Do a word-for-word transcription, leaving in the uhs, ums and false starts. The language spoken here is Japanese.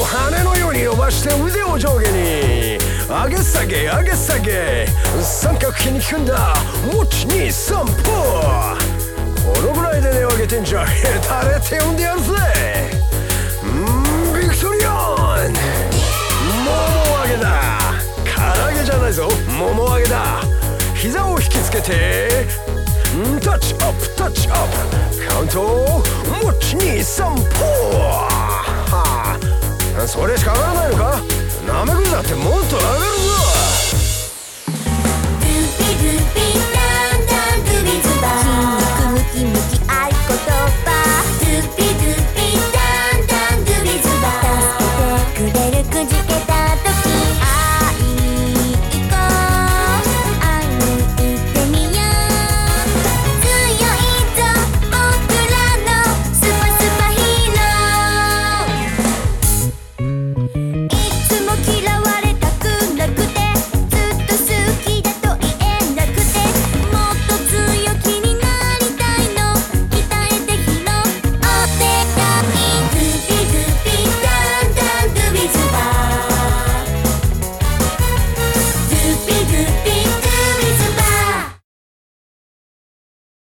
を羽のように伸ばして腕を上下に上げ下げ上げ下げ三角筋に効くんだ。いちにさんぽこのぐらいで値を上げてんじゃヘタレって呼んでやるぜ。んービクトリオンもも上げだ。唐揚げじゃないぞ、もも上げだ。膝を引きつけてタッチアップタッチアップカウントいちにさんぽはあ、それしか上がらないのか。なめくじだってもっと上がるぞ。 グーピグーピランダングビズバー筋肉ムキムキ